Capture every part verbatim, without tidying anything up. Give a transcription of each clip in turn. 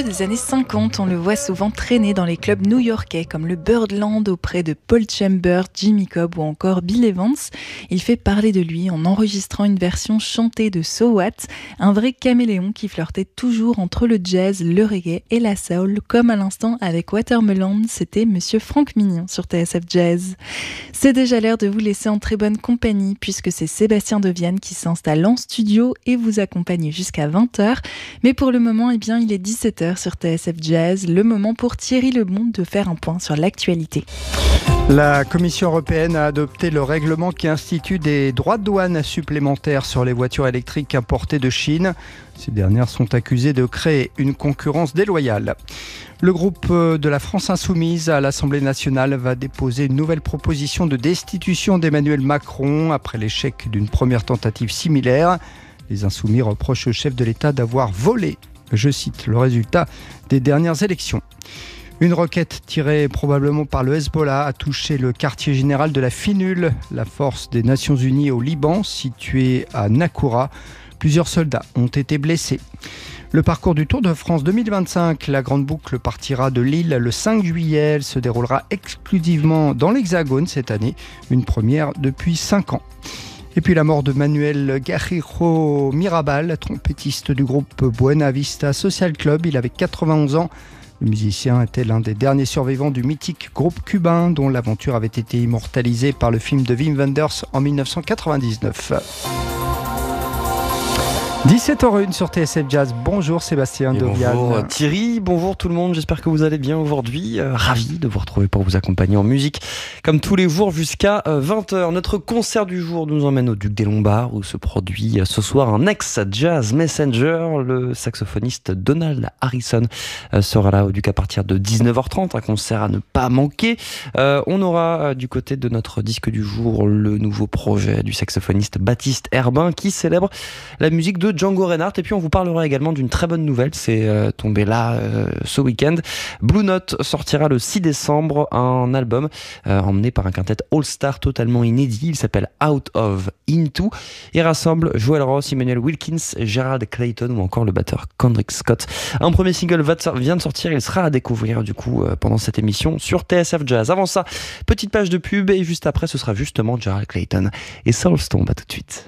des années cinquante, on le voit souvent traîner dans les clubs new-yorkais comme le Birdland auprès de Paul Chambers, Jimmy Cobb ou encore Bill Evans. Il fait parler de lui en enregistrant une version chantée de So What, un vrai caméléon qui flirtait toujours entre le jazz, le reggae et la soul, comme à l'instant avec Watermelon, c'était Monsieur Franck Mignon sur T S F Jazz. C'est déjà l'heure de vous laisser en très bonne compagnie puisque c'est Sébastien Deviane qui s'installe en studio et vous accompagne jusqu'à vingt heures. Mais pour le moment, eh bien, il est dix-sept heures sur T S F Jazz, le moment pour Thierry Lebon de faire un point sur l'actualité. La Commission européenne a adopté le règlement qui institue des droits de douane supplémentaires sur les voitures électriques importées de Chine. Ces dernières sont accusées de créer une concurrence déloyale. Le groupe de la France Insoumise à l'Assemblée nationale va déposer une nouvelle proposition de destitution d'Emmanuel Macron après l'échec d'une première tentative similaire. Les Insoumis reprochent au chef de l'État d'avoir volé, je cite, le résultat des dernières élections. Une roquette tirée probablement par le Hezbollah a touché le quartier général de la Finul, la force des Nations Unies au Liban, située à Nakoura. Plusieurs soldats ont été blessés. Le parcours du Tour de France deux mille vingt-cinq, la grande boucle partira de Lille le cinq juillet. Elle se déroulera exclusivement dans l'Hexagone cette année, une première depuis cinq ans. Et puis la mort de Manuel Garrijo Mirabal, trompettiste du groupe Buena Vista Social Club. Il avait quatre-vingt-onze ans. Le musicien était l'un des derniers survivants du mythique groupe cubain dont l'aventure avait été immortalisée par le film de Wim Wenders en dix-neuf cent quatre-vingt-dix-neuf. dix-sept heures zéro un sur T S F Jazz. Bonjour Sébastien Deviane. Bonjour Thierry, bonjour tout le monde, j'espère que vous allez bien aujourd'hui. Euh, ravi de vous retrouver pour vous accompagner en musique comme tous les jours jusqu'à euh, vingt heures. Notre concert du jour nous emmène au Duc des Lombards où se produit euh, ce soir un ex-jazz messenger. Le saxophoniste Donald Harrison euh, sera là au Duc à partir de dix-neuf heures trente, un concert à ne pas manquer. Euh, on aura euh, du côté de notre disque du jour le nouveau projet du saxophoniste Baptiste Herbin qui célèbre la musique de Django Reinhardt. Et puis on vous parlera également d'une très bonne nouvelle, c'est euh, tombé là euh, ce week-end. Blue Note sortira le six décembre un album euh, emmené par un quintet all-star totalement inédit. Il s'appelle Out of Into et rassemble Joel Ross, Emmanuel Wilkins, Gerald Clayton ou encore le batteur Kendrick Scott. Un premier single vient de sortir, il sera à découvrir du coup euh, pendant cette émission sur T S F Jazz. Avant ça, petite page de pub et juste après ce sera justement Gerald Clayton et Soulstone. À tout de suite.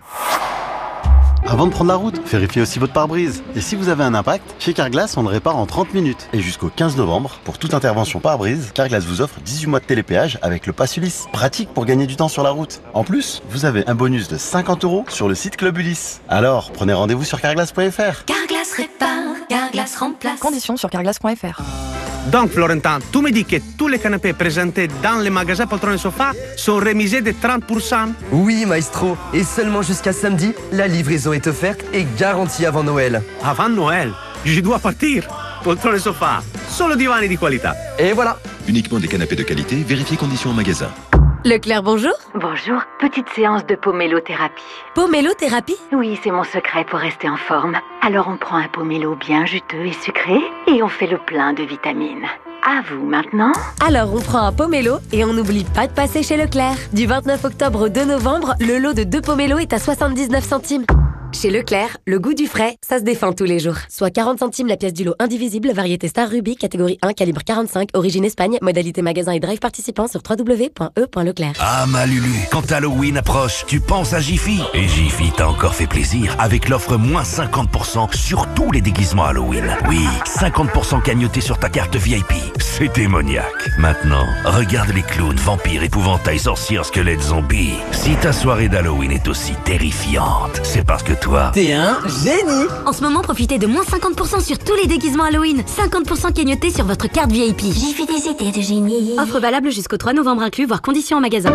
Avant de prendre la route, vérifiez aussi votre pare-brise. Et si vous avez un impact, chez Carglass, on le répare en trente minutes. Et jusqu'au quinze novembre, pour toute intervention pare-brise, Carglass vous offre dix-huit mois de télépéage avec le pass Ulysse. Pratique pour gagner du temps sur la route. En plus, vous avez un bonus de cinquante euros sur le site Club Ulysse. Alors, prenez rendez-vous sur carglass point f r. Carglass répare, Carglass remplace. Conditions sur carglass point f r. Donc Florentin, tu me dis que tous les canapés présentés dans les magasins Poltron et Sofa sont remisés de trente pour cent? Oui maestro, et seulement jusqu'à samedi, la livraison est offerte et garantie avant Noël. Avant Noël? Je dois partir. Poltron et Sofa, solo divani di qualità. Et voilà. Uniquement des canapés de qualité, vérifiez conditions en magasin. Leclerc, bonjour. Bonjour, petite séance de pomélothérapie. Pomélothérapie? Oui, c'est mon secret pour rester en forme. Alors on prend un pomélo bien juteux et sucré et on fait le plein de vitamines. À vous maintenant. Alors on prend un pomélo et on n'oublie pas de passer chez Leclerc. Du vingt-neuf octobre au deux novembre, le lot de deux pomélos est à soixante-dix-neuf centimes. Chez Leclerc, le goût du frais, ça se défend tous les jours. Soit quarante centimes la pièce du lot indivisible, variété Star Ruby, catégorie un, calibre quarante-cinq, origine Espagne, modalité magasin et drive participant sur w w w point e point leclerc. Ah ma Lulu, quand Halloween approche, tu penses à Jiffy. Et Jiffy t'a encore fait plaisir avec l'offre moins cinquante pour cent sur tous les déguisements Halloween. Oui, cinquante pour cent cagnoté sur ta carte V I P. C'est démoniaque. Maintenant, regarde les clowns, vampires, épouvantails, sorcières, squelettes, zombies. Si ta soirée d'Halloween est aussi terrifiante, c'est parce que toi, t'es un génie. En ce moment, profitez de moins cinquante pour cent sur tous les déguisements Halloween. cinquante pour cent cagnoté sur votre carte V I P. J'ai fait des idées de génie. Offre valable jusqu'au trois novembre inclus, voire conditions en magasin.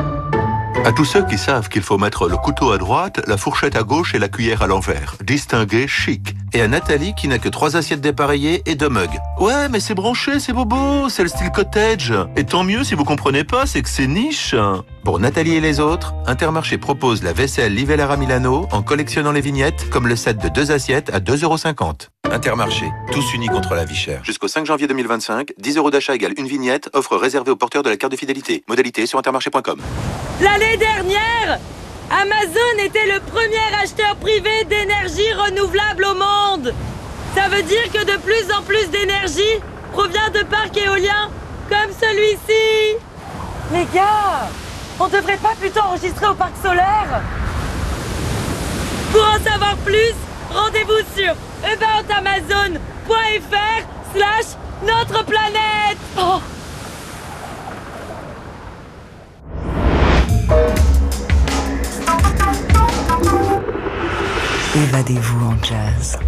À tous ceux qui savent qu'il faut mettre le couteau à droite, la fourchette à gauche et la cuillère à l'envers. Distingué, chic. Et à Nathalie qui n'a que trois assiettes dépareillées et deux mugs. Ouais, mais c'est branché, c'est bobo, c'est le style cottage. Et tant mieux si vous comprenez pas, c'est que c'est niche. Pour Nathalie et les autres, Intermarché propose la vaisselle Livellera Milano en collectionnant les vignettes, comme le set de deux assiettes à deux euros cinquante. Intermarché, tous unis contre la vie chère. Jusqu'au cinq janvier deux mille vingt-cinq, dix euros d'achat égale une vignette, offre réservée aux porteurs de la carte de fidélité. Modalité sur intermarché point com. L'année dernière, Amazon était le premier acheteur privé d'énergie renouvelable au monde. Ça veut dire que de plus en plus d'énergie provient de parcs éoliens comme celui-ci. Les gars, on devrait pas plutôt enregistrer au parc solaire? Pour en savoir plus, rendez-vous sur aboutamazon point fr slash notre planète. Oh. Évadez-vous en jazz.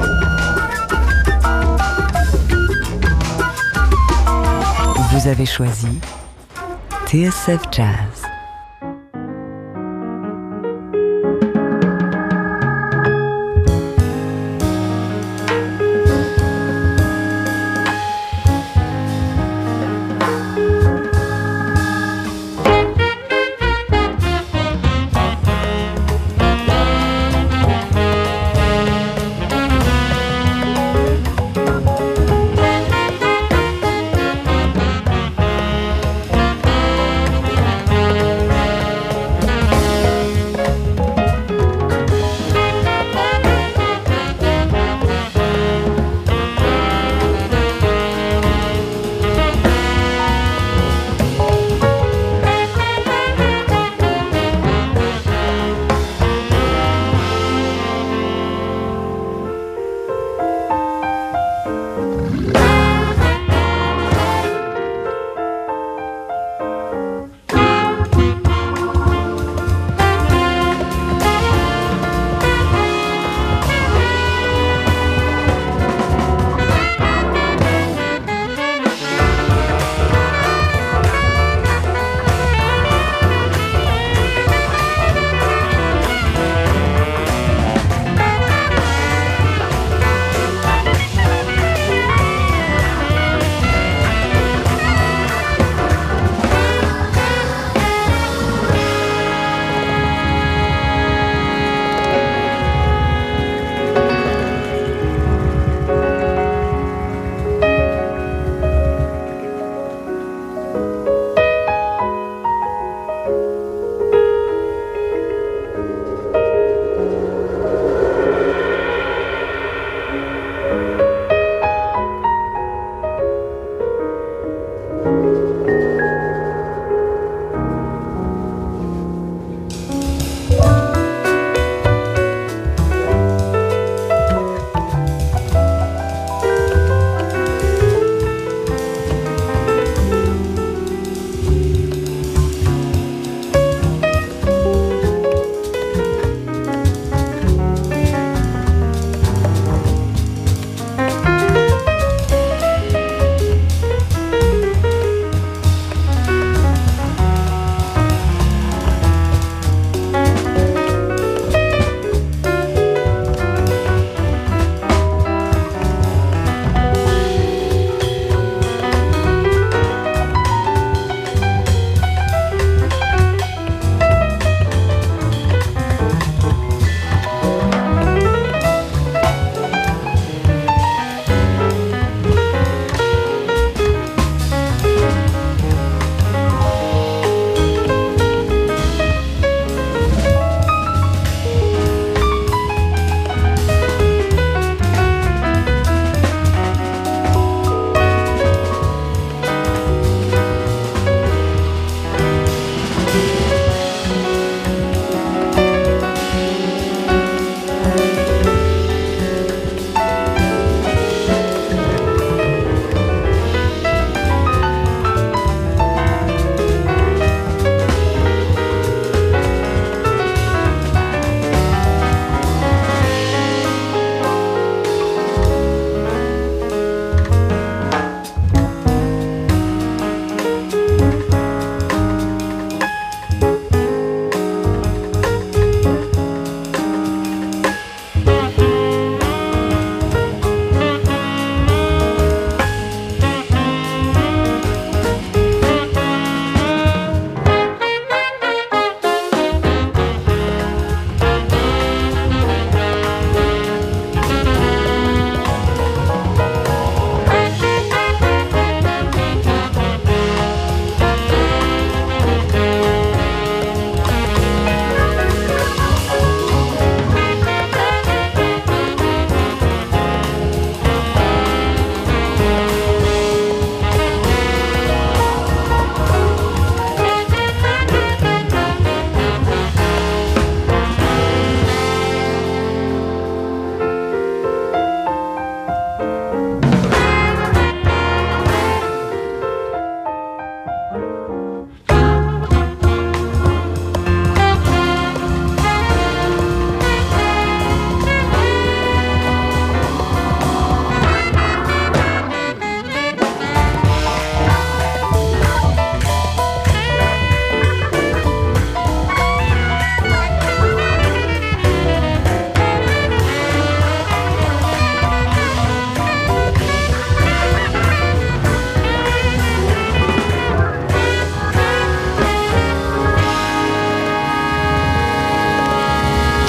Vous avez choisi T S F Jazz.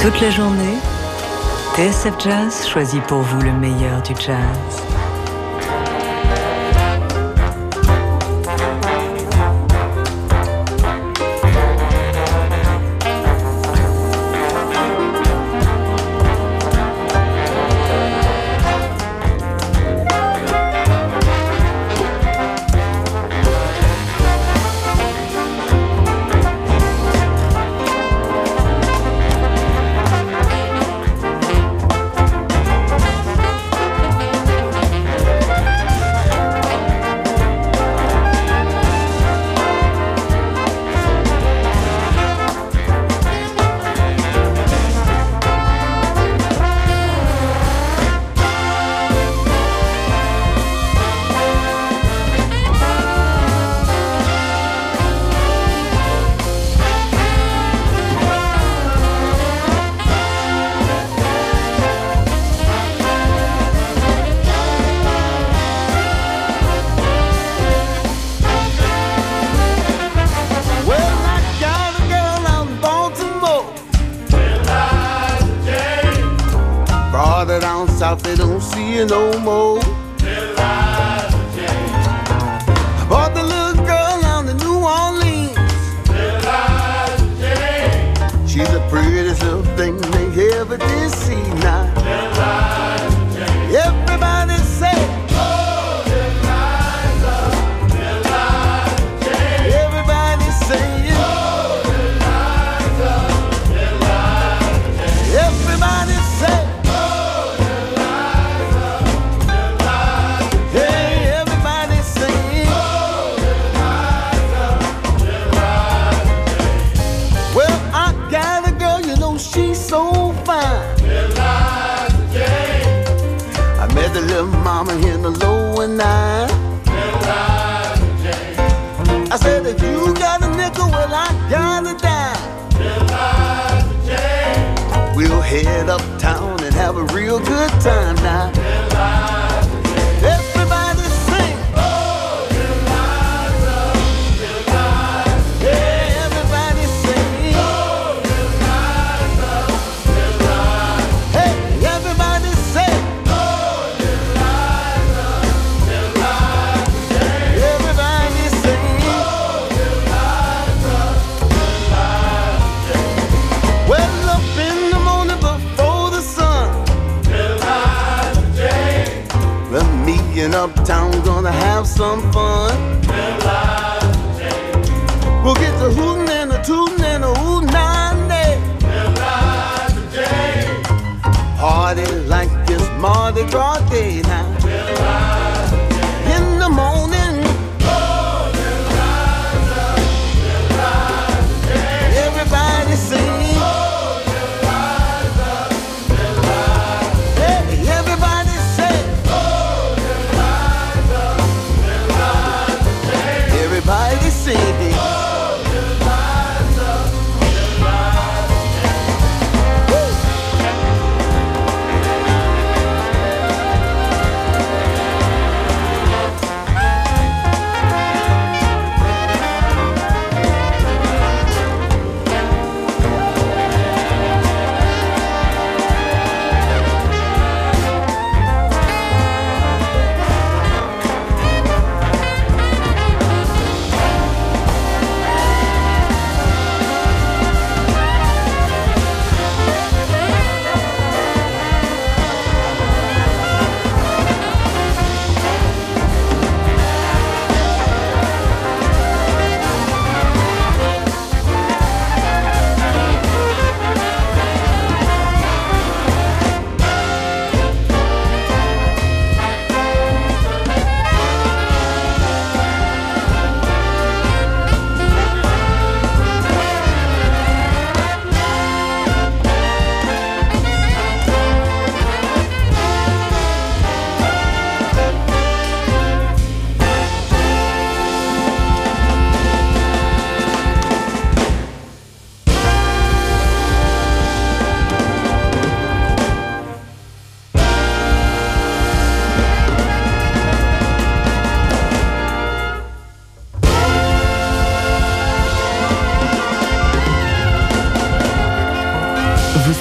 Toute la journée, T S F Jazz choisit pour vous le meilleur du jazz. They don't see you no more. I bought the little girl down to New Orleans. She's the prettiest little thing they ever did see now. Everybody say, oh, Eliza, Eliza. Everybody say it. Oh, Eliza, Eliza. Everybody say. The little mama in the lower nine. I said, if you got a nickel, well, I got a dime. We'll head uptown and have a real good time now. Everybody sing. Oh, Eliza, Eliza. Yeah, everybody sing. Oh, Eliza, Eliza. Hey, everybody sing. In uptown, gonna have some fun. We'll get the hootin' and the tootin' and the ooh nine day. Party like it's Mardi Gras day now. In the morning. Everybody sing. Everybody sing it. Oh, Eliza, Eliza.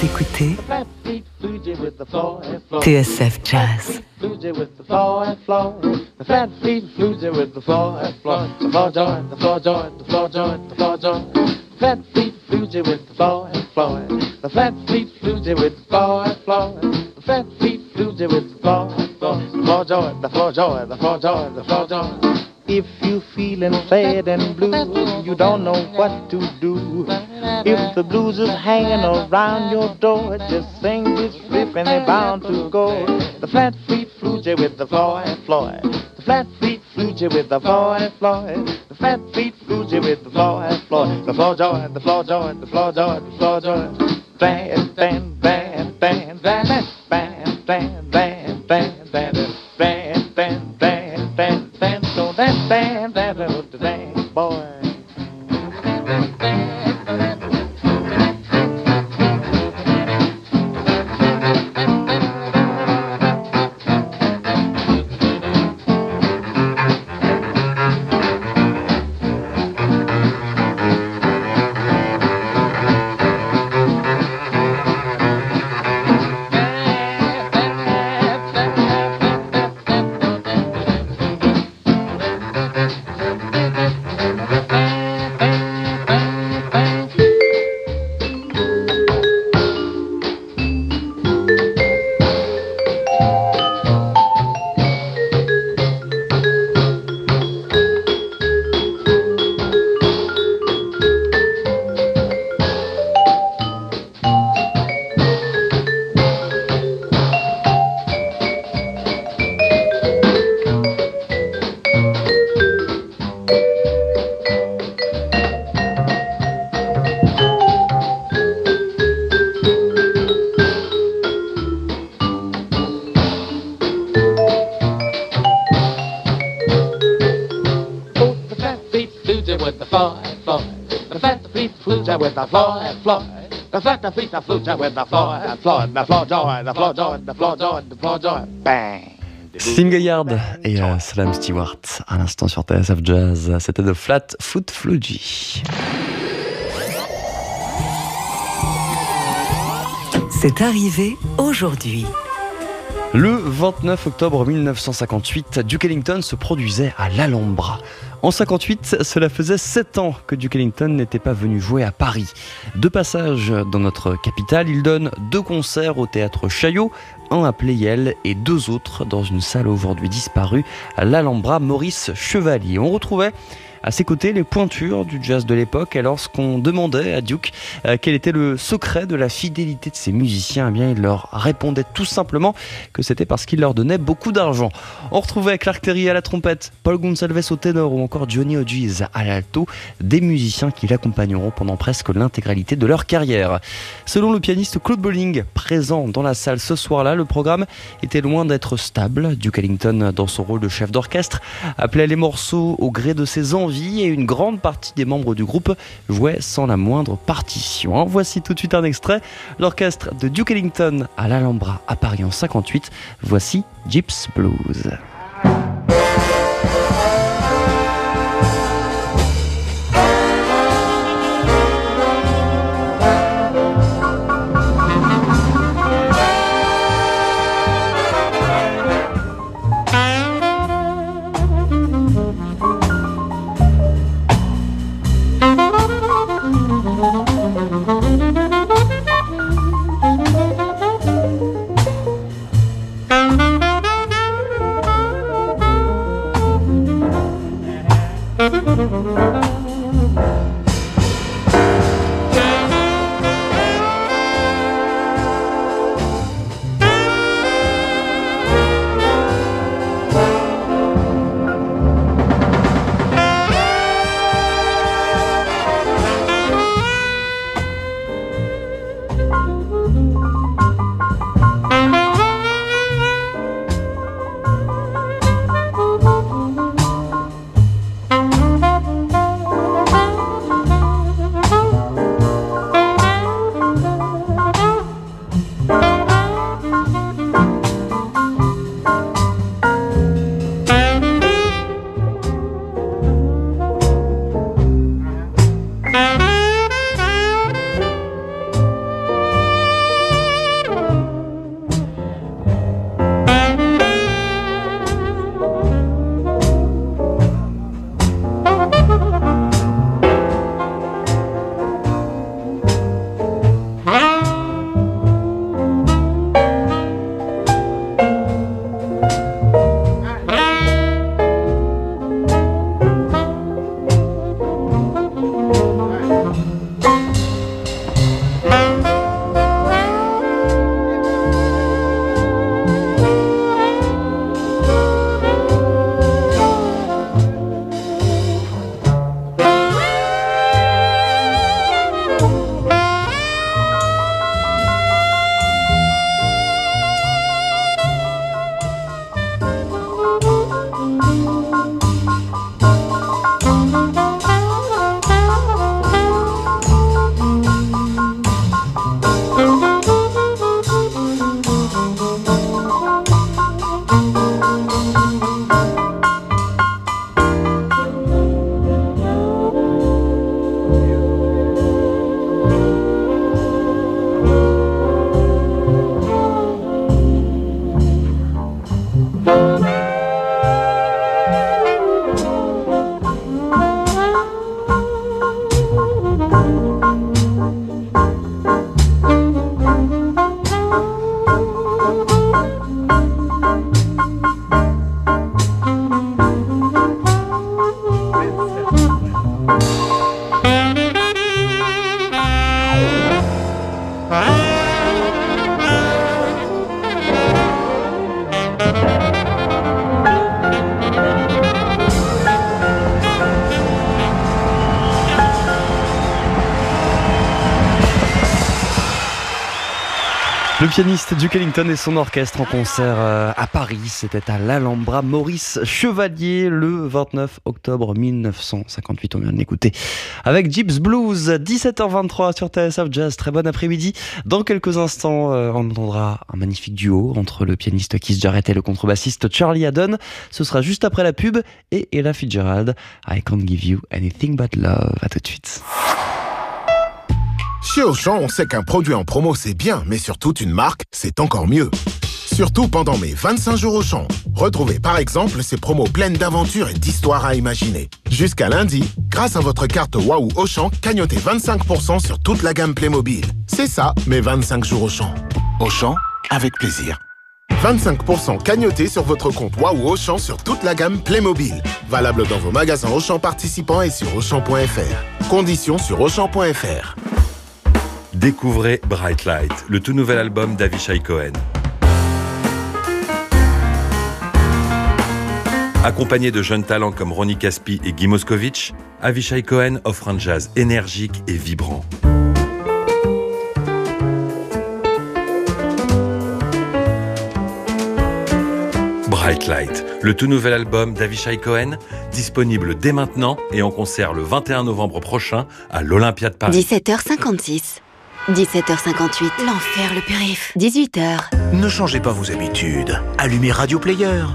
Vous écoutez T S F Jazz. The flat feet floozy with the floor and floor, the floor joint, the floor joint, the floor joint, the floor joint. The flat feet floozy with the floor and floor, the flat feet floozy with the floor and floor, the flat feet floozy with the floor and floor, the floor joint, the floor joint, the floor joint, the floor joint. If you feeling sad and blue, you don't know what to do. If the blues is hanging around your door, just sing this riff and they're bound to go. The flat feet floozy with the floor and floor. The flat feet floozy with the floor and floor. The flat feet floozy with the floor and floor. The floor joint, the floor joint, the floor joint, the floor joint. Band, band, band, band, band, band, band, band, band, band, band, band, band, band, band. So that band, that little band, boy. With the floor and floor, the flat the feet the flute with the floor and floor, the floor joint, the floor joint, the floor joint, the floor joint, bang. Sting Gaillard et euh, Slam Stewart à l'instant sur T S F Jazz. C'était de Flat Foot Flugy. C'est arrivé aujourd'hui. Le vingt-neuf octobre mille neuf cent cinquante-huit, Duke Ellington se produisait à l'Alhambra. En cinquante-huit, cela faisait sept ans que Duke Ellington n'était pas venu jouer à Paris. De passage dans notre capitale, il donne deux concerts au théâtre Chaillot, un à Pleyel et deux autres dans une salle aujourd'hui disparue, à l'Alhambra Maurice Chevalier. On retrouvait à ses côtés les pointures du jazz de l'époque, et lorsqu'on demandait à Duke euh, quel était le secret de la fidélité de ses musiciens, eh bien il leur répondait tout simplement que c'était parce qu'il leur donnait beaucoup d'argent. On retrouvait Clark Terry à la trompette, Paul Gonsalves au ténor ou encore Johnny Hodges à l'alto, des musiciens qui l'accompagneront pendant presque l'intégralité de leur carrière. Selon le pianiste Claude Bolling, présent dans la salle ce soir-là, le programme était loin d'être stable. Duke Ellington, dans son rôle de chef d'orchestre, appelait les morceaux au gré de ses envies, et une grande partie des membres du groupe jouaient sans la moindre partition. En voici tout de suite un extrait. L'orchestre de Duke Ellington à l'Alhambra à Paris en cinquante-huit. Voici Gypsy Blues. Le pianiste Duke Ellington et son orchestre en concert à Paris, c'était à l'Alhambra. Maurice Chevalier, le vingt-neuf octobre mille neuf cent cinquante-huit, on vient de l'écouter avec Gypsy Blues. Dix-sept heures vingt-trois sur T S F Jazz, très bon après-midi. Dans quelques instants, on entendra un magnifique duo entre le pianiste Keith Jarrett et le contrebassiste Charlie Haddon. Ce sera juste après la pub et Ella Fitzgerald, I Can't Give You Anything But Love. À tout de suite. Chez Auchan, on sait qu'un produit en promo c'est bien, mais sur toute une marque, c'est encore mieux. Surtout pendant mes vingt-cinq jours Auchan. Retrouvez par exemple ces promos pleines d'aventures et d'histoires à imaginer. Jusqu'à lundi, grâce à votre carte Waouh Auchan, cagnotez vingt-cinq pour cent sur toute la gamme Playmobil. C'est ça, mes vingt-cinq jours Auchan. Auchan, avec plaisir. vingt-cinq pour cent cagnotés sur votre compte Waouh Auchan sur toute la gamme Playmobil. Valable dans vos magasins Auchan participants et sur Auchan point F R. Conditions sur Auchan point F R. Découvrez Bright Light, le tout nouvel album d'Avishai Cohen. Accompagné de jeunes talents comme Ronnie Caspi et Guy Moscovitch, Avishai Cohen offre un jazz énergique et vibrant. Bright Light, le tout nouvel album d'Avishai Cohen, disponible dès maintenant et en concert le vingt et un novembre prochain à l'Olympia de Paris. dix-sept heures cinquante-six. dix-sept heures cinquante-huit. L'enfer, le périph. dix-huit heures. Ne changez pas vos habitudes. Allumez Radio Player.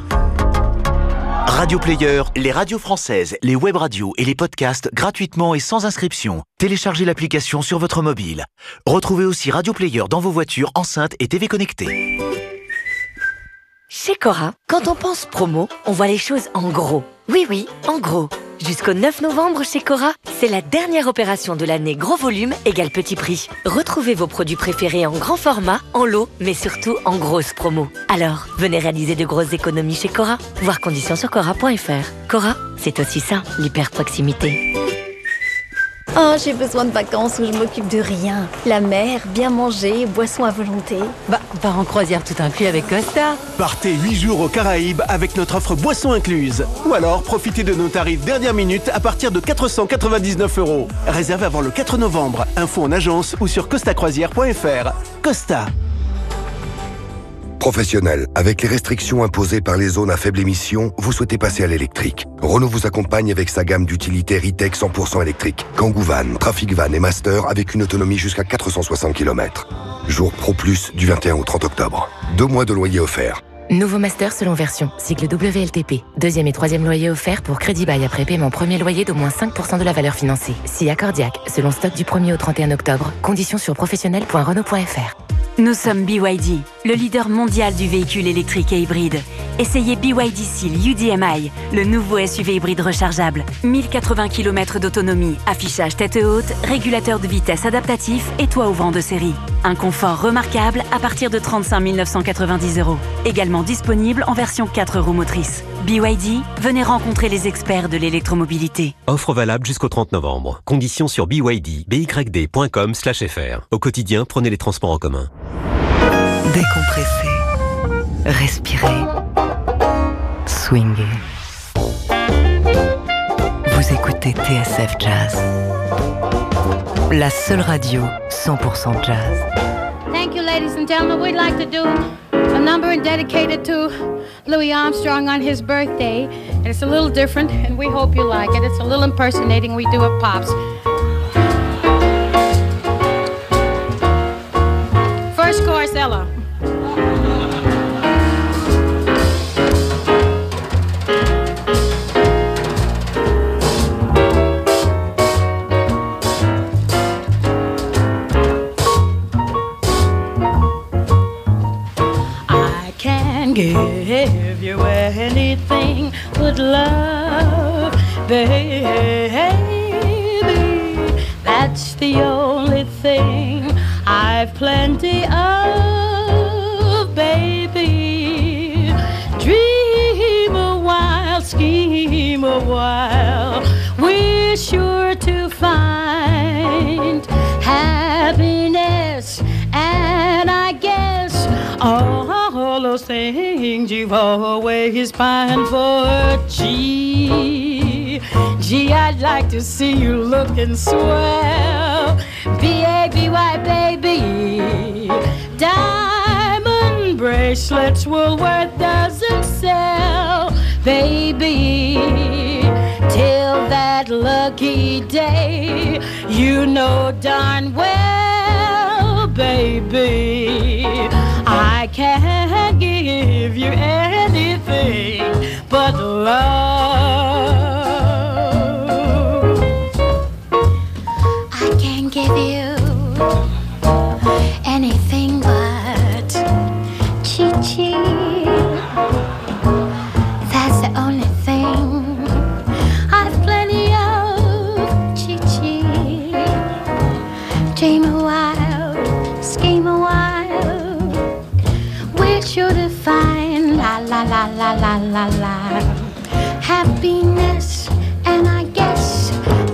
Radio Player, les radios françaises, les web radios et les podcasts gratuitement et sans inscription. Téléchargez l'application sur votre mobile. Retrouvez aussi Radio Player dans vos voitures, enceintes et T V connectées. Chez Cora, quand on pense promo, on voit les choses en gros. Oui, oui, en gros. Jusqu'au neuf novembre chez Cora, c'est la dernière opération de l'année gros volume égale petit prix. Retrouvez vos produits préférés en grand format, en lot, mais surtout en grosse promo. Alors, venez réaliser de grosses économies chez Cora. Voir conditions sur cora point F R. Cora, c'est aussi ça, l'hyper-proximité. Oh, j'ai besoin de vacances où je m'occupe de rien. La mer, bien manger, boissons à volonté. Bah, part en croisière tout inclus avec Costa. Partez huit jours aux Caraïbes avec notre offre boissons incluses. Ou alors, profitez de nos tarifs dernière minute à partir de quatre cent quatre-vingt-dix-neuf euros. Réservé avant le quatre novembre. Info en agence ou sur costa croisière point F R. Costa. Professionnel, avec les restrictions imposées par les zones à faible émission, vous souhaitez passer à l'électrique. Renault vous accompagne avec sa gamme d'utilitaires e-tech cent pour cent électrique. Kangoo Van, Trafic Van et Master avec une autonomie jusqu'à quatre cent soixante kilomètres. Jour Pro Plus du vingt et un au trente octobre. Deux mois de loyer offert. Nouveau Master selon version, cycle W L T P. Deuxième et troisième loyer offert pour crédit bail après paiement premier loyer d'au moins cinq pour cent de la valeur financée. Si accordiaque, selon stock du premier au trente et un octobre. Conditions sur professionnel point renault point F R. Nous sommes B Y D, le leader mondial du véhicule électrique et hybride. Essayez B Y D Seal U D M I, le nouveau S U V hybride rechargeable. mille quatre-vingts kilomètres d'autonomie, affichage tête haute, régulateur de vitesse adaptatif et toit ouvrant de série. Un confort remarquable à partir de trente-cinq mille neuf cent quatre-vingt-dix euros. Également disponible en version quatre roues motrices. B Y D, venez rencontrer les experts de l'électromobilité. Offre valable jusqu'au trente novembre. Conditions sur B Y D, B Y D point com slash F R. Au quotidien, prenez les transports en commun. Décompresser, respirer, swinguer. Vous écoutez T S F Jazz, la seule radio cent pour cent jazz. Thank you, ladies and gentlemen. We'd like to do a number dedicated to Louis Armstrong on his birthday. And it's a little different, and we hope you like it. It's a little impersonating we do at Pops. First chorus, Ella. I can give you anything but love, baby. That's the only thing I've plenty of, baby. Dream a while, scheme a while. We're sure to find happiness, and I guess all those things you've always pined for. Gee, gee, I'd like to see you looking swell. B A B Y, baby, die. bracelets Woolworth doesn't sell, baby. Till that lucky day, you know darn well, baby, I can't give you anything but love. I can't give you anything but chi-chi. That's the only thing I've plenty of, chi-chi. Dream a while, scheme a while, we're sure to find la la la la la la la happiness, and I guess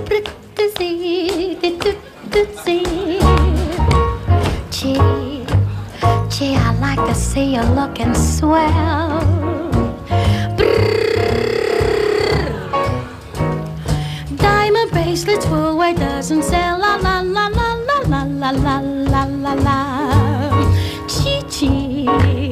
gee, gee, I like to see you looking swell. Diamond bracelets, Woolworth doesn't sell. La la la la la la la la la la la. Chi chi,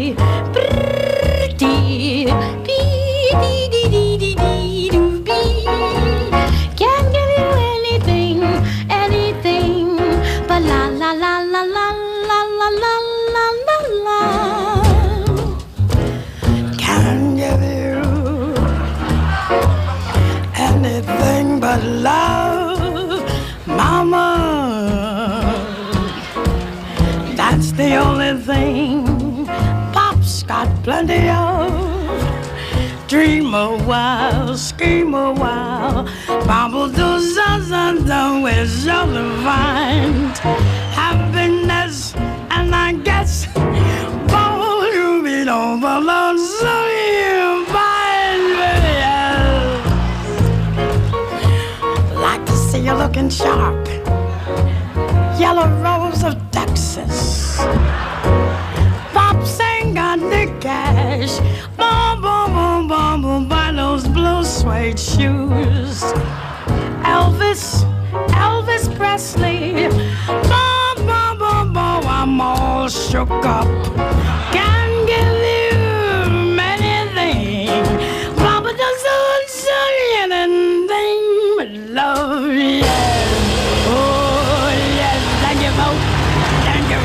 dee dee dee dee dee dee dee dee. Can't give you anything, anything but la la la la la la la la la la la. Can't give you anything but love, mama. That's the only thing Pop's got plenty of. Dream a while, scheme a while, bobble do something, we're sure to find happiness, and I guess bobble you be over the so you find me. Like to see you looking sharp, yellow rose of Texas. Pops ain't got the cash. Boom, boom, boom, boom, boom, buy those blue suede shoes. Elvis, Elvis Presley. Boom, boom, boom, boom, I'm all shook up. Can't give you anything. Papa doesn't say anything but love, yeah. Oh, yes, thank you both. Thank you.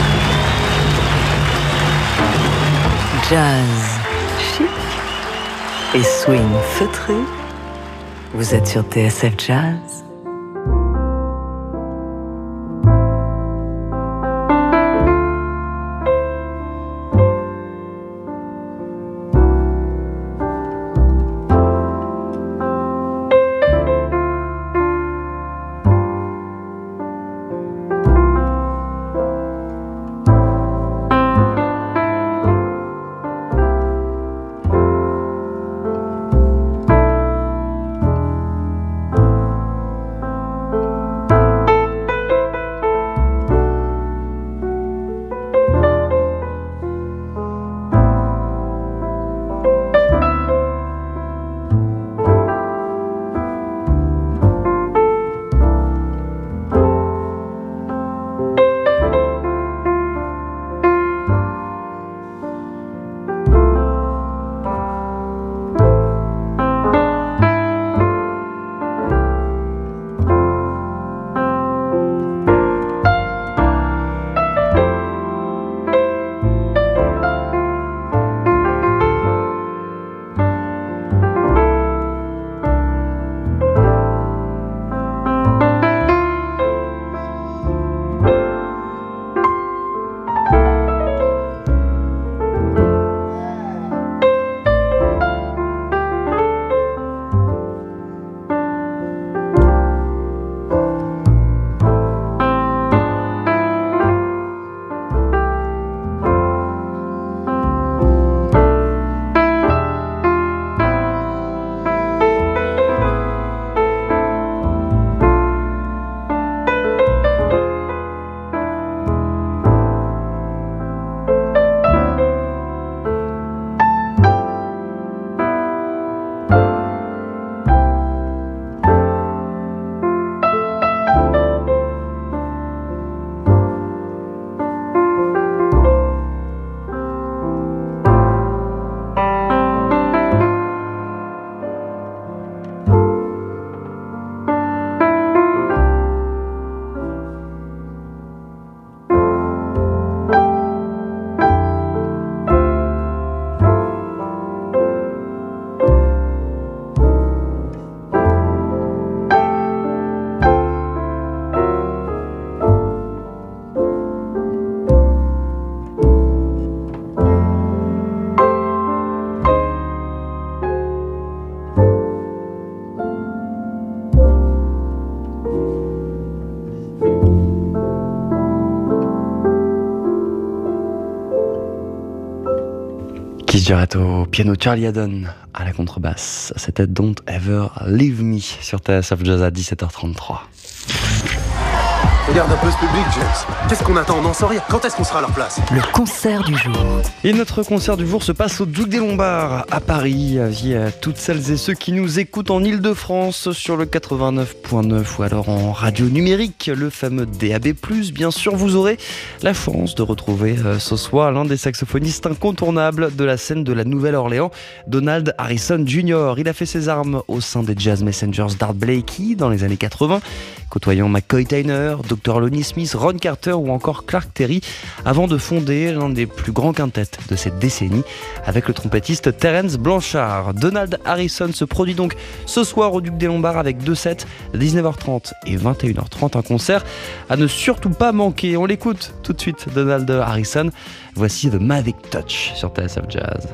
Jazz chic et swing feutré. Vous êtes sur T S F Jazz. Keith Jarrett au piano, Charlie Haddon à la contrebasse. C'était Don't Ever Leave Me sur T S F Jazz à dix-sept heures trente-trois. Regarde un peu ce public, James. Qu'est-ce qu'on attend? On n'en sait rien. Quand est-ce qu'on sera à leur place? Le concert du jour. Et notre concert du jour se passe au Duc des Lombards à Paris. Avis à toutes celles et ceux qui nous écoutent en Ile-de-France sur le quatre-vingt-neuf virgule neuf ou alors en radio numérique, le fameux D A B plus. Bien sûr, vous aurez la chance de retrouver ce soir l'un des saxophonistes incontournables de la scène de la Nouvelle-Orléans, Donald Harrison junior Il a fait ses armes au sein des Jazz Messengers d'Art Blakey dans les années quatre-vingts, côtoyant McCoy Tyner, docteur Lonnie Smith, Ron Carter ou encore Clark Terry, avant de fonder l'un des plus grands quintets de cette décennie avec le trompettiste Terence Blanchard. Donald Harrison se produit donc ce soir au Duc des Lombards avec deux sets, dix-neuf heures trente et vingt et une heures trente, un concert à ne surtout pas manquer. On l'écoute tout de suite, Donald Harrison. Voici The Mavic Touch sur T S F Jazz.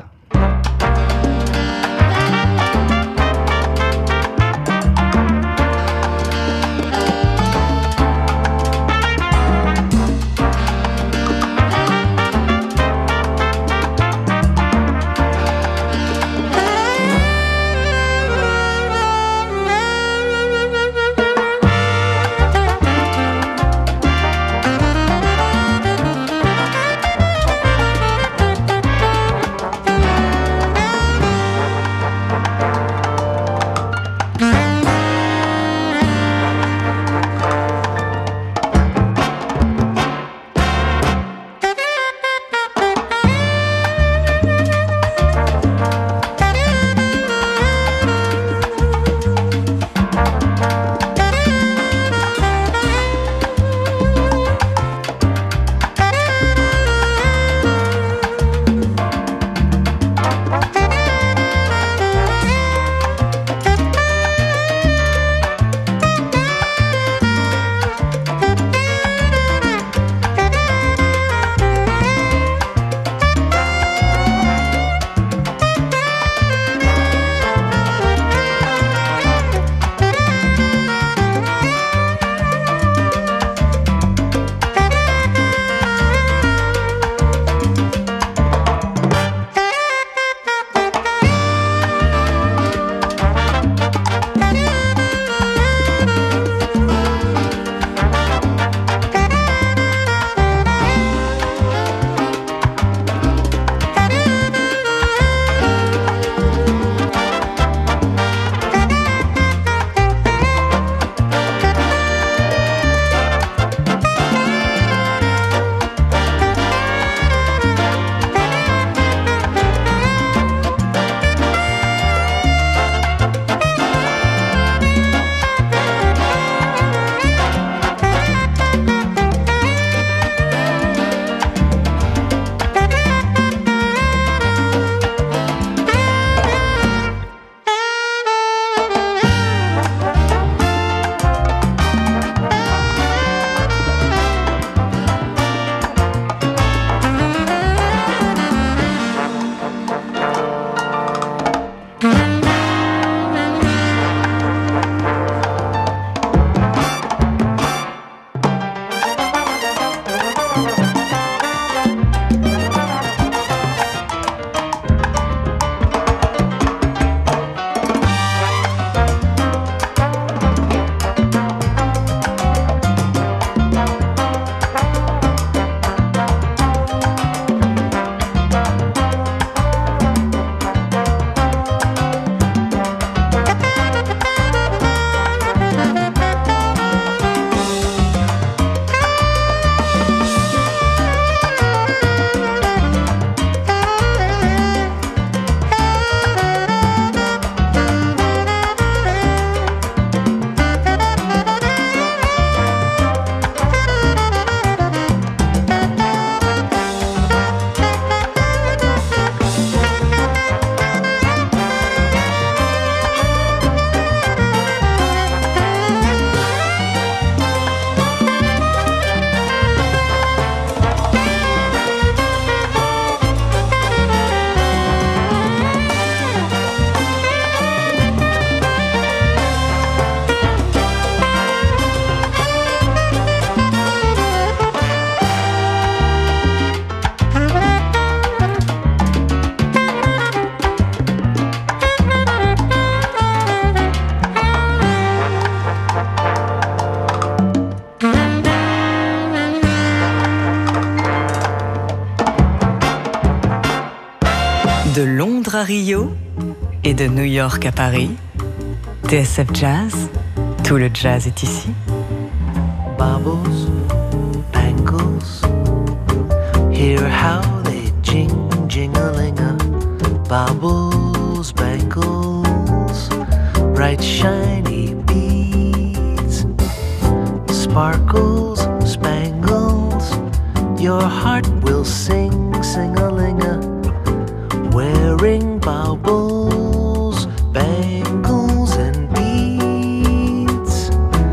De Londres à Rio et de New York à Paris, T S F Jazz, tout le jazz est ici. Bubbles, bangles, hear how they jing, jing-a-ling-a. Bubbles, bangles, bright shiny beads, sparkles, spangles, your heart will sing, sing-a-ling-a. Wearing baubles, bangles and beads,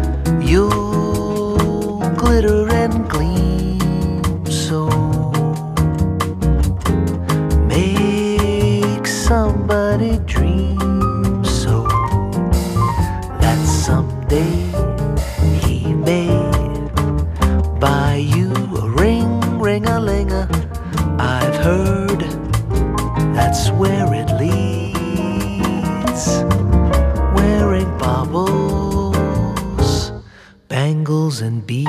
you'll glitter and gleam so. Make somebody dream so that someday he may buy you a ring, ring-a-ling-a. I've heard that's where it leads. Wearing baubles, bangles and beads.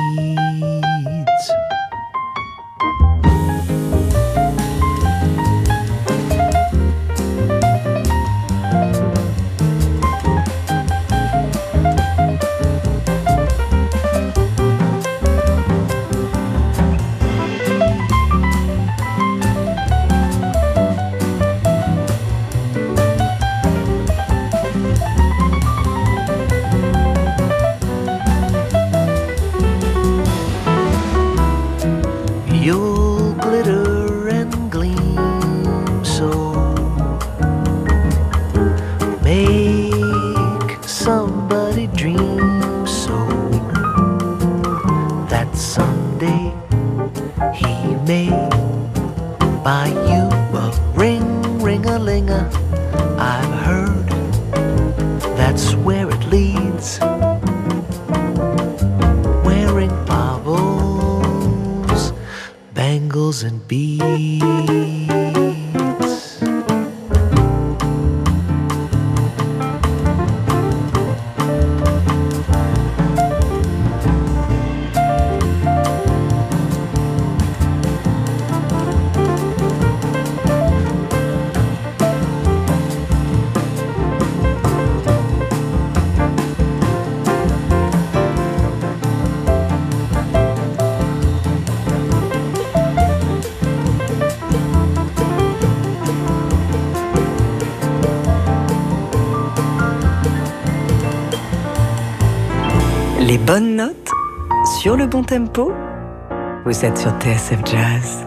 You'll glitter and gleam so. Make somebody dream so that someday he may buy you a ring, ring-a-ling-a. I've heard that's where it leads. Wearing baubles, bangles and beads. Les bonnes notes sur le bon tempo, vous êtes sur T S F Jazz.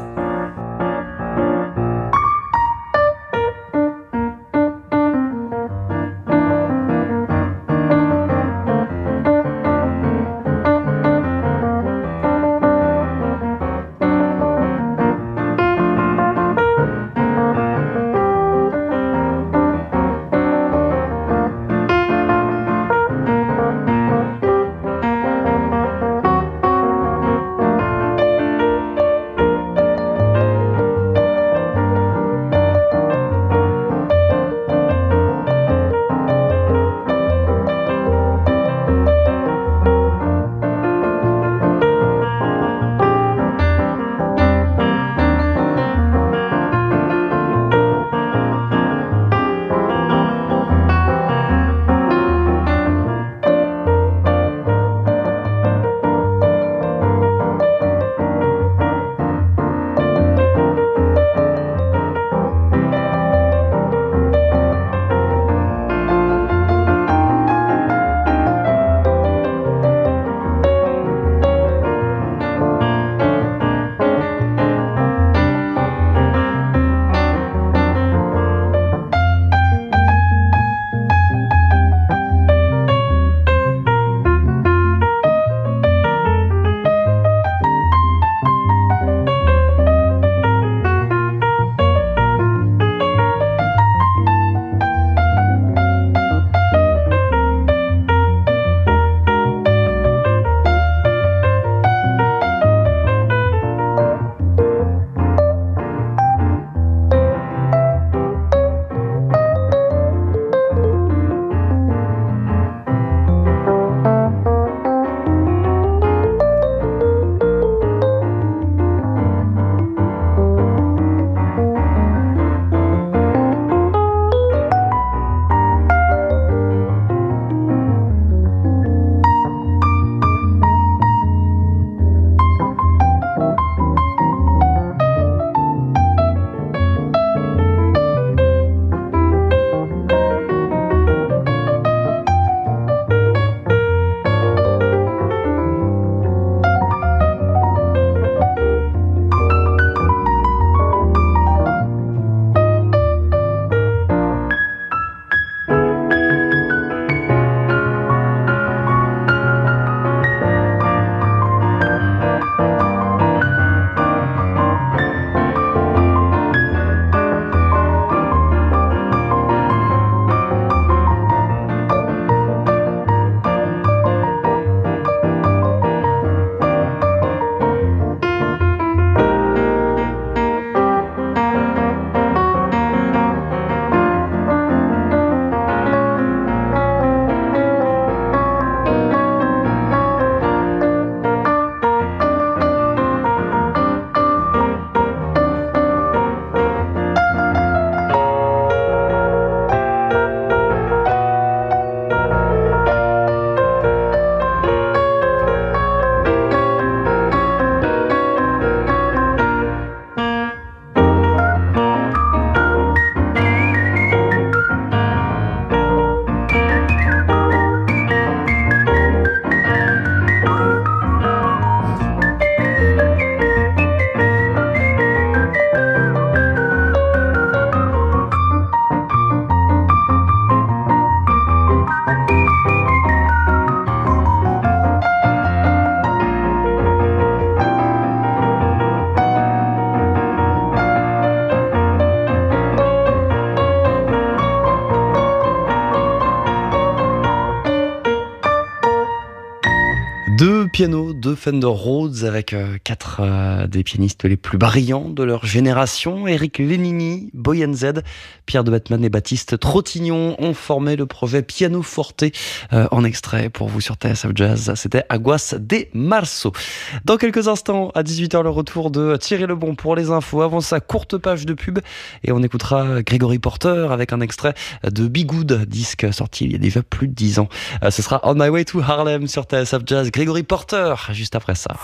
Deux pianos, deux Fender Rhodes avec euh, quatre euh, des pianistes les plus brillants de leur génération. Eric Lénini, Boyan Z, Pierre de Batman et Baptiste Trottignon ont formé le projet Piano Forte euh, en extrait pour vous sur T S F Jazz. C'était Aguas de Marzo. Dans quelques instants, à dix-huit heures, le retour de Thierry Lebon pour les infos. Avant sa courte page de pub et on écoutera Gregory Porter avec un extrait de Be Good, disque sorti il y a déjà plus de dix ans. Euh, ce sera On My Way to Harlem sur T S F Jazz. Gregory Porter, juste après ça.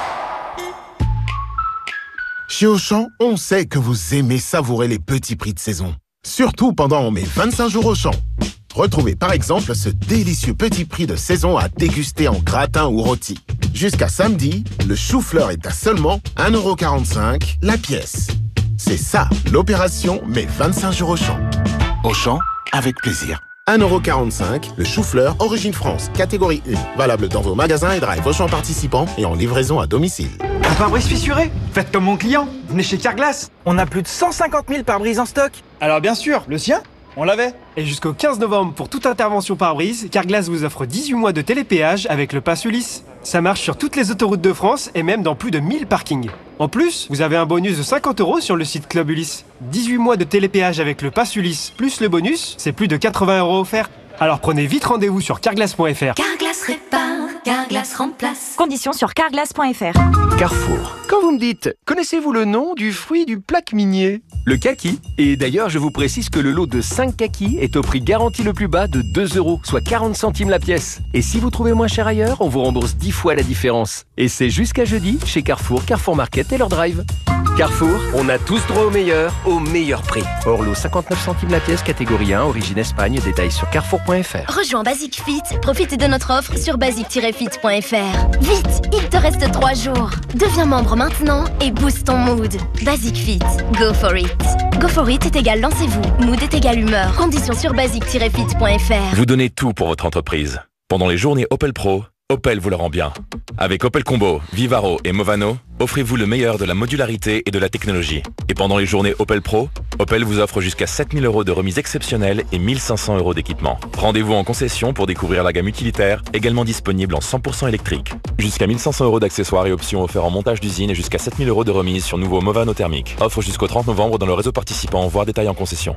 Chez Auchan, on sait que vous aimez savourer les petits prix de saison. Surtout pendant mes vingt-cinq jours Auchan. Retrouvez par exemple ce délicieux petit prix de saison à déguster en gratin ou rôti. Jusqu'à samedi, le chou-fleur est à seulement un euro quarante-cinq la pièce. C'est ça, l'opération mes vingt-cinq jours Auchan. Auchan, avec plaisir. un euro quarante-cinq, le chou-fleur Origine France, catégorie un. Valable dans vos magasins et drive Auchan participants et en livraison à domicile. Un pare-brise fissuré? Faites comme mon client. Venez chez Carglass. On a plus de cent cinquante mille pare-brises en stock. Alors bien sûr, le sien, on l'avait. Et jusqu'au quinze novembre, pour toute intervention pare-brise, Carglass vous offre dix-huit mois de télépéage avec le pass Ulysse. Ça marche sur toutes les autoroutes de France et même dans plus de mille parkings. En plus, vous avez un bonus de cinquante euros sur le site Club Ulysse. dix-huit mois de télépéage avec le pass Ulysse plus le bonus, c'est plus de quatre-vingts euros offerts. Alors prenez vite rendez-vous sur carglass point f r. Carglass répare, Carglass remplace. Conditions sur carglass point f r. Carrefour. Quand vous me dites, connaissez-vous le nom du fruit du plaque minier? Le kaki. Et d'ailleurs, je vous précise que le lot de cinq kakis est au prix garanti le plus bas de deux euros, soit quarante centimes la pièce. Et si vous trouvez moins cher ailleurs, on vous rembourse dix fois la différence. Et c'est jusqu'à jeudi chez Carrefour, Carrefour Market et leur drive. Carrefour, on a tous droit au meilleur, au meilleur prix. Hors lot cinquante-neuf centimes la pièce, catégorie un, origine Espagne, détails sur carrefour point f r. Rejoins Basic Fit, profite de notre offre sur basic tiret fit point f r. Vite, il te reste trois jours. Deviens membre maintenant et booste ton mood. Basic Fit, go for it. Go for it est égal lancez-vous, mood est égal humeur. Conditions sur basic tiret fit point f r. Vous donnez tout pour votre entreprise. Pendant les journées Opel Pro, Opel vous le rend bien. Avec Opel Combo, Vivaro et Movano, offrez-vous le meilleur de la modularité et de la technologie. Et pendant les journées Opel Pro, Opel vous offre jusqu'à sept mille euros de remise exceptionnelle et mille cinq cents euros d'équipement. Rendez-vous en concession pour découvrir la gamme utilitaire, également disponible en cent pour cent électrique. Jusqu'à mille cinq cents euros d'accessoires et options offerts en montage d'usine et jusqu'à sept mille euros de remise sur nouveau Movano thermique. Offre jusqu'au trente novembre dans le réseau participant, voire détail en concession.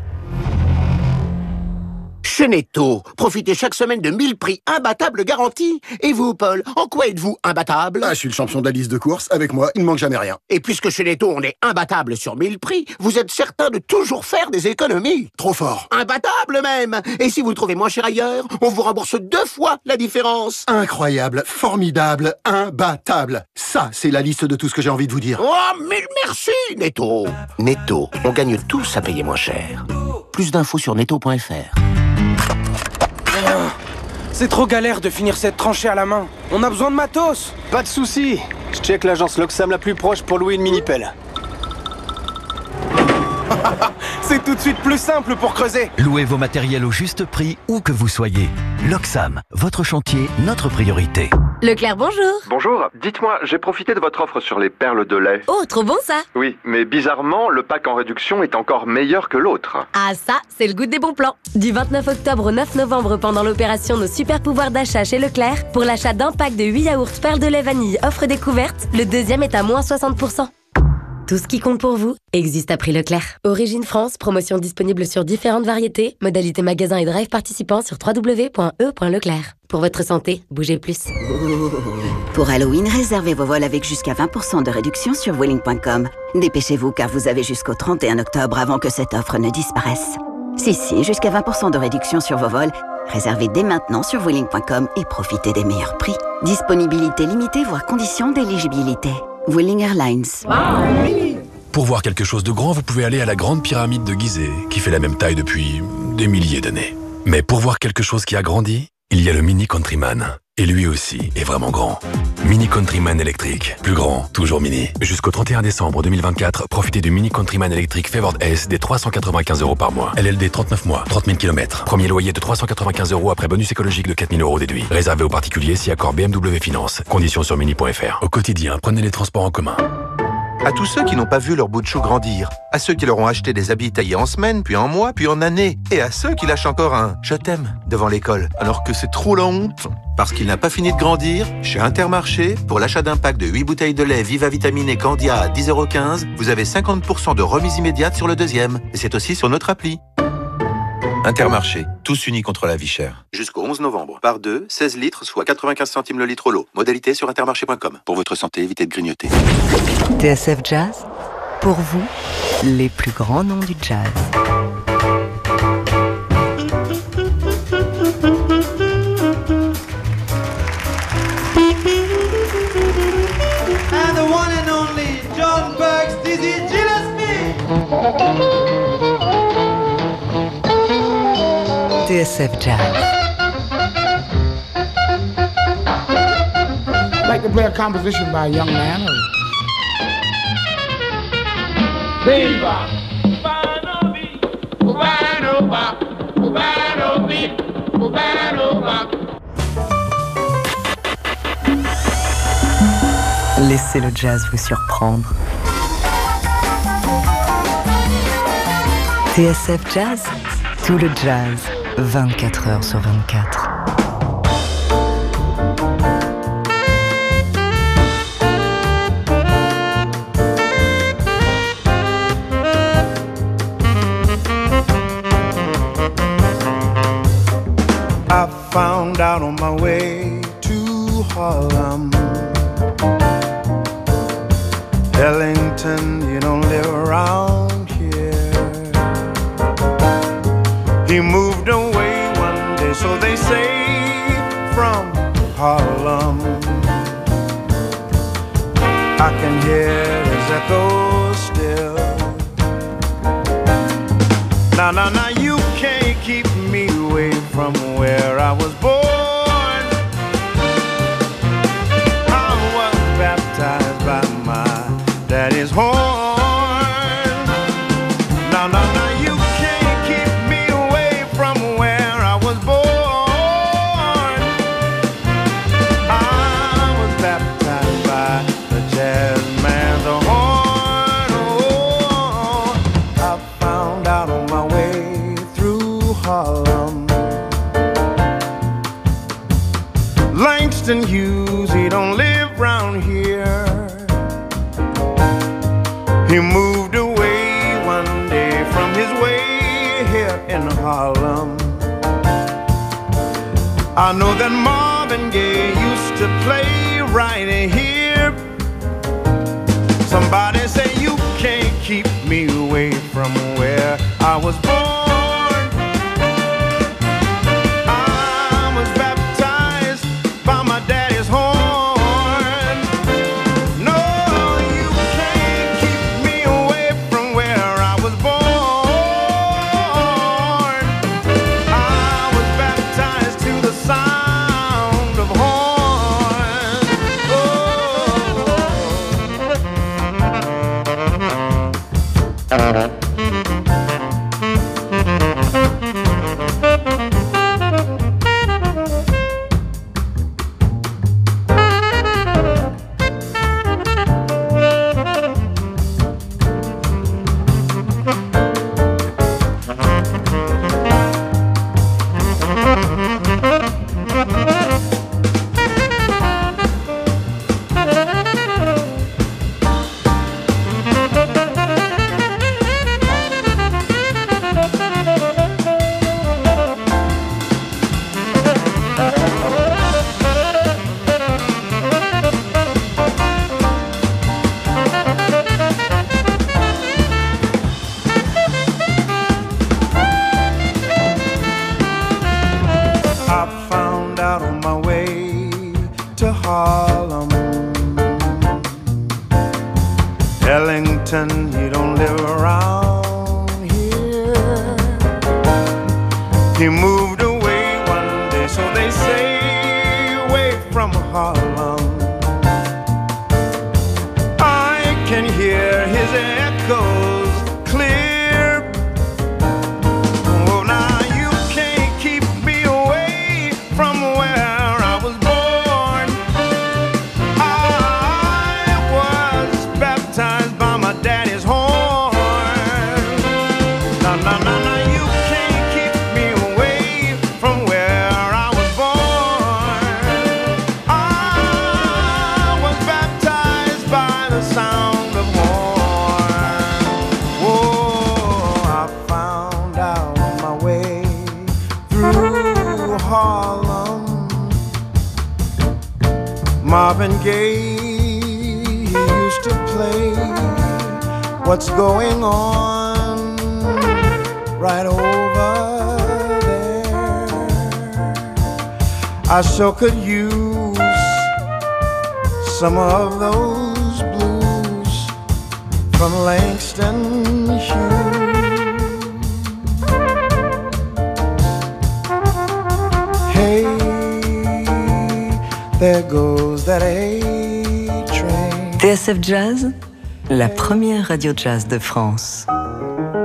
Chez Netto, profitez chaque semaine de mille prix imbattables garantis. Et vous, Paul, en quoi êtes-vous imbattable? Ah, je suis le champion de la liste de courses. Avec moi, il ne manque jamais rien. Et puisque chez Netto, on est imbattable sur mille prix, vous êtes certain de toujours faire des économies. Trop fort. Imbattable même. Et si vous le trouvez moins cher ailleurs, on vous rembourse deux fois la différence. Incroyable, formidable, imbattable. Ça, c'est la liste de tout ce que j'ai envie de vous dire. Oh, mille merci, Netto. Netto, on gagne tous à payer moins cher. Plus d'infos sur netto point f r. C'est trop galère de finir cette tranchée à la main. On a besoin de matos. Pas de soucis. Je check l'agence Loxam la plus proche pour louer une mini-pelle. C'est tout de suite plus simple pour creuser. Louez vos matériels au juste prix, où que vous soyez. Loxam, votre chantier, notre priorité. Leclerc, bonjour. Bonjour, dites-moi, j'ai profité de votre offre sur les perles de lait. Oh, trop bon ça. Oui, mais bizarrement, le pack en réduction est encore meilleur que l'autre. Ah ça, c'est le goût des bons plans. Du vingt-neuf octobre au neuf novembre, pendant l'opération Nos super pouvoirs d'achat chez Leclerc, pour l'achat d'un pack de huit yaourts perles de lait vanille offre découverte, le deuxième est à moins soixante pour cent. Tout ce qui compte pour vous existe à prix Leclerc. Origine France, promotion disponible sur différentes variétés, modalités magasin et drive participants sur w w w point e point leclerc. Pour votre santé, bougez plus. Pour Halloween, réservez vos vols avec jusqu'à vingt pour cent de réduction sur vueling point com. Dépêchez-vous car vous avez jusqu'au trente et un octobre avant que cette offre ne disparaisse. Si, si, jusqu'à vingt pour cent de réduction sur vos vols. Réservez dès maintenant sur vueling point com et profitez des meilleurs prix. Disponibilité limitée, voire conditions d'éligibilité. Vueling Airlines. Pour voir quelque chose de grand, vous pouvez aller à la grande pyramide de Gizeh, qui fait la même taille depuis des milliers d'années. Mais pour voir quelque chose qui a grandi, il y a le Mini Countryman. Et lui aussi est vraiment grand. Mini Countryman électrique. Plus grand, toujours mini. Jusqu'au trente et un décembre deux mille vingt-quatre, profitez du Mini Countryman électrique Favored S des trois cent quatre-vingt-quinze euros par mois. L L D trente-neuf mois, trente mille kilomètres. Premier loyer de trois cent quatre-vingt-quinze euros après bonus écologique de quatre mille euros déduit. Réservé aux particuliers si accord B M W Finance. Conditions sur mini point f r. Au quotidien, prenez les transports en commun. À tous ceux qui n'ont pas vu leur bout de chou grandir, à ceux qui leur ont acheté des habits taillés en semaines, puis en mois, puis en années, et à ceux qui lâchent encore un « je t'aime » devant l'école, alors que c'est trop la honte. Parce qu'il n'a pas fini de grandir, chez Intermarché, pour l'achat d'un pack de huit bouteilles de lait Viva Vitaminé Candia à dix euros quinze, vous avez cinquante pour cent de remise immédiate sur le deuxième. Et c'est aussi sur notre appli. Intermarché, tous unis contre la vie chère. Jusqu'au onze novembre. Par deux, seize litres, soit quatre-vingt-quinze centimes le litre au lot. Modalité sur intermarché point com. Pour votre santé, évitez de grignoter. T S F Jazz, pour vous, les plus grands noms du jazz. And the one and only John Burks, Dizzy Gillespie. T S F Jazz. I'd like to play a composition by a young man. Viva! Ubanobi, Ubanoba, Ubanobi, Ubanoba. Laissez le jazz vous surprendre. T S F Jazz, tout le jazz, vingt-quatre heures sur vingt-quatre. I found out on my way to Harlem, Ellington, you don't live around here. He moved away one day, so they say, from Harlem. I can hear his echo still. Now, now, now, you can't keep me away from where I was born. I was baptized by my daddy's horn. Now, now, now, you can't keep me away from where I was born. I was baptized by the jazz man's horn. Oh, I found out on my way through Harlem. Langston Hughes, he don't live round here. He moved away one day from his way here in Harlem. I know that Marvin Gaye used to play right here. Somebody say you can't keep me away from where I was born. I was baptized by my daddy's horn. No, you can't keep me away from where I was born. I was baptized to the sound of horn. Oh. Ellington, he don't live around here. He moved away one day, so they say, away from Harlem. I can hear his echoes clear. Oh, now you can't keep me away from where I was born. I was baptized by Marvin Gaye used to play What's Going On right over there. I sure could use some of those blues from Langston Hughes. Hey, there goes that A-train. T S F Jazz, la première radio jazz de France.